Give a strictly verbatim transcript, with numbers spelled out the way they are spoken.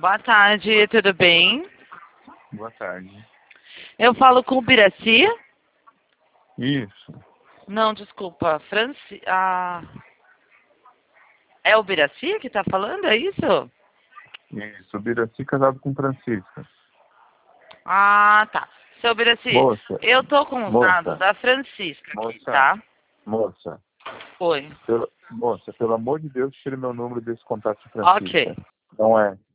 Boa tarde, tudo bem? Boa tarde. Eu falo com o Biraci? Isso. Não, desculpa, Franci... Ah... É o Biraci que tá falando, é isso? Isso. Biraci casado com Francisca. Ah, tá. Seu Biraci, Moça. eu tô com os Moça. dados da Francisca aqui, Moça. tá? Moça. Oi. Pelo, moça, pelo amor de Deus, tire meu número desse contato de Francisca. Ok. Não é.